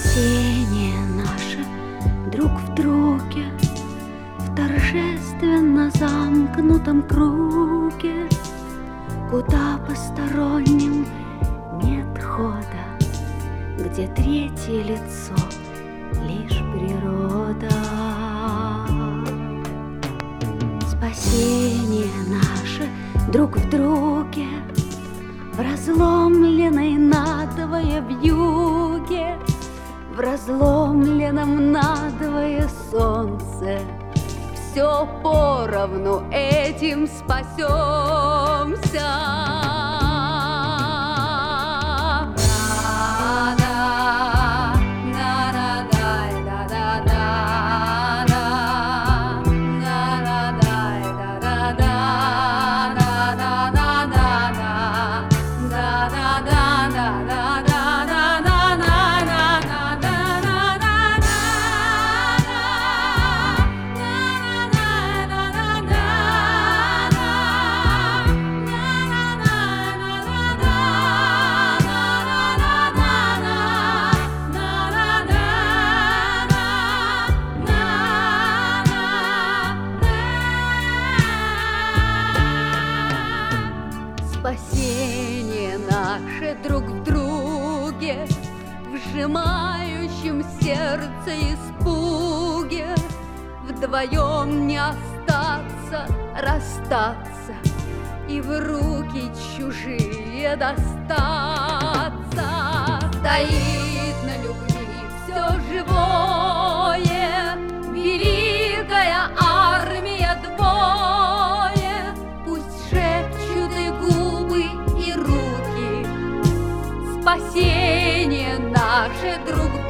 Спасение наше друг в друге, в торжественно замкнутом круге, куда посторонним нет хода, где третье лицо лишь природа. Спасение наше друг в друге, в разломленной надвое вьюге, в разломленном надвое солнце. Все поровну этим спасемся. Спасение наше друг в друге, в сжимающем сердце испуге, вдвоем не остаться, расстаться и в руки чужие достаться. Стоит на любви все живое, великая армия двое, пусть шепчут и губы, и руки. Спасение наше друг